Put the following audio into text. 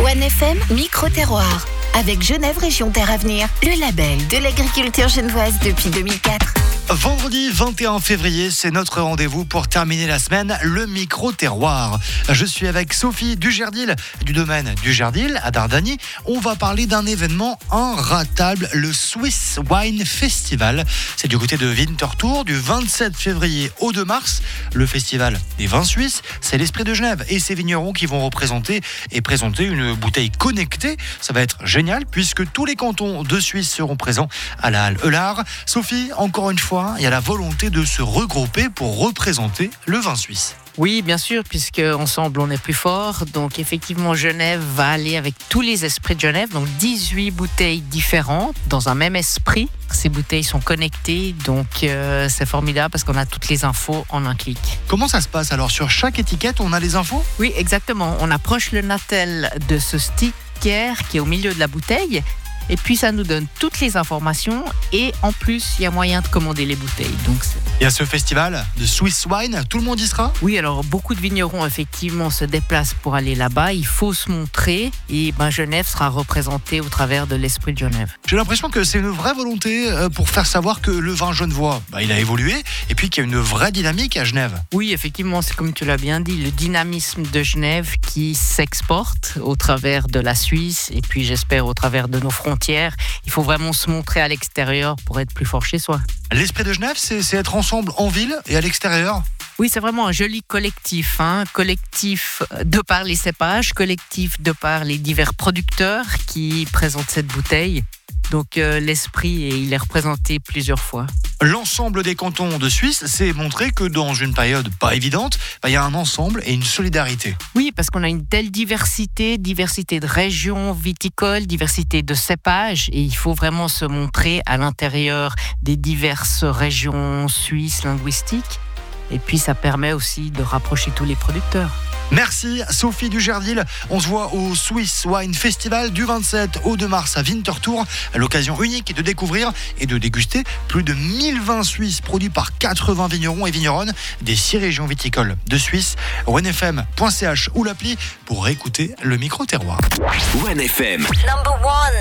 OneFM Micro-terroir. Avec Genève Région Terre Avenir, le label de l'agriculture genevoise depuis 2004. Vendredi 21 février, c'est notre rendez-vous pour terminer la semaine, le micro-terroir. Je suis avec Sophie Dujardil, du domaine Dujardil à Dardany. On va parler d'un événement inratable, le Swiss Wine Festival. C'est du côté de Winterthur, du 27 février au 2 mars. Le festival des vins suisses, c'est l'Esprit de Genève et ses vignerons qui vont représenter et présenter une bouteille connectée. Ça va être génial puisque tous les cantons de Suisse seront présents à la Halle Eulard. Sophie, encore une fois, il y a la volonté de se regrouper pour représenter le vin suisse. Oui, bien sûr, puisque ensemble on est plus fort. Donc effectivement, Genève va aller avec tous les esprits de Genève, donc 18 bouteilles différentes dans un même esprit. Ces bouteilles sont connectées, donc c'est formidable parce qu'on a toutes les infos en un clic. Comment ça se passe alors? Sur chaque étiquette, on a les infos? Oui, exactement. On approche le natel de ce sticker qui est au milieu de la bouteille. Et puis ça nous donne toutes les informations et en plus il y a moyen de commander les bouteilles. Donc il y a ce festival de Swiss Wine, tout le monde y sera? Oui, alors beaucoup de vignerons effectivement se déplacent pour aller là-bas, il faut se montrer et Genève sera représentée au travers de l'Esprit de Genève. J'ai l'impression que c'est une vraie volonté pour faire savoir que le vin genevois, il a évolué et puis qu'il y a une vraie dynamique à Genève. Oui, effectivement, c'est comme tu l'as bien dit, le dynamisme de Genève qui s'exporte au travers de la Suisse et puis j'espère au travers de nos frontières. Il faut vraiment se montrer à l'extérieur pour être plus fort chez soi. L'Esprit de Genève, c'est être ensemble en ville et à l'extérieur? Oui, c'est vraiment un joli collectif. Collectif de par les cépages, collectif de par les divers producteurs qui présentent cette bouteille. Donc l'esprit, il est représenté plusieurs fois. L'ensemble des cantons de Suisse s'est montré que dans une période pas évidente, il y a un ensemble et une solidarité. Oui, parce qu'on a une telle diversité de régions viticoles, diversité de cépages, et il faut vraiment se montrer à l'intérieur des diverses régions suisses linguistiques. Et puis ça permet aussi de rapprocher tous les producteurs. Merci Sophie Dujardil. On se voit au Swiss Wine Festival du 27 au 2 mars à Winterthur. L'occasion unique de découvrir et de déguster plus de 1000 vins suisses produits par 80 vignerons et vigneronnes des 6 régions viticoles de Suisse. onefm.ch ou l'appli pour écouter le micro-terroir. OneFM. Number one.